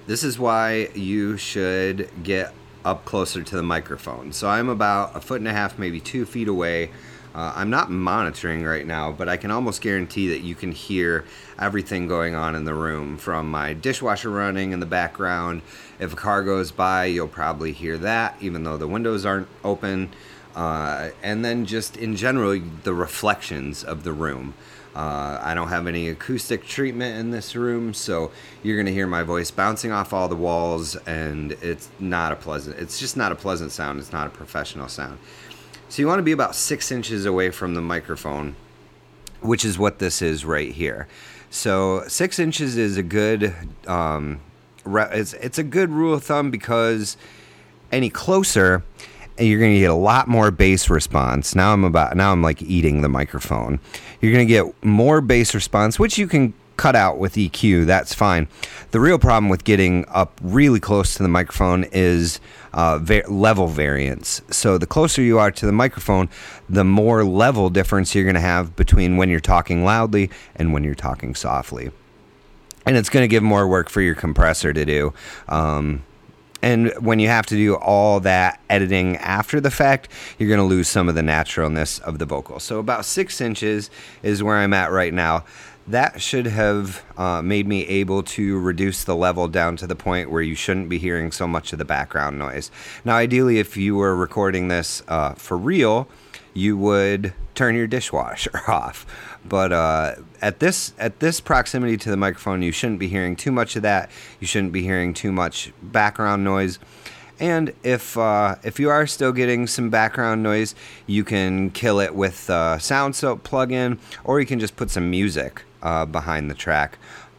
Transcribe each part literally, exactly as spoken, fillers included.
This is why you should get up closer to the microphone. So I'm about a foot and a half, maybe two feet away. Uh, I'm not monitoring right now, but I can almost guarantee that you can hear everything going on in the room, from my dishwasher running in the background. If a car goes by, you'll probably hear that, even though the windows aren't open. Uh, and then just in general, the reflections of the room. Uh, I don't have any acoustic treatment in this room, so you're going to hear my voice bouncing off all the walls, and it's not a pleasant, it's just not a pleasant sound. It's not a professional sound. So you want to be about six inches away from the microphone, which is what this is right here. So six inches is a good, um, re- it's, it's a good rule of thumb, because any closer, you're going to get a lot more bass response. Now I'm about now I'm like eating the microphone. You're going to get more bass response, which you can cut out with E Q. That's fine. The real problem with getting up really close to the microphone is uh, va- level variance. So the closer you are to the microphone, the more level difference you're going to have between when you're talking loudly and when you're talking softly. And it's going to give more work for your compressor to do. Um, And when you have to do all that editing after the fact, you're going to lose some of the naturalness of the vocal. So about six inches is where I'm at right now. That should have uh, made me able to reduce the level down to the point where you shouldn't be hearing so much of the background noise. Now, ideally, if you were recording this uh, for real, you would turn your dishwasher off. But uh, at this at this proximity to the microphone, you shouldn't be hearing too much of that. You shouldn't be hearing too much background noise. And if uh, if you are still getting some background noise, you can kill it with a Sound Soap plugin, or you can just put some music uh, behind the track.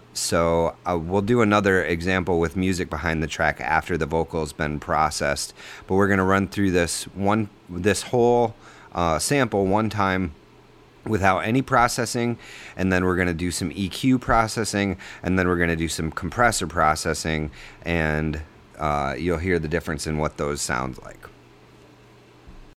So uh, we'll do another example with music behind the track after the vocal's been processed. But we're going to run through this one this whole uh, sample one time without any processing, and then we're going to do some E Q processing, and then we're going to do some compressor processing, and uh, you'll hear the difference in what those sound like.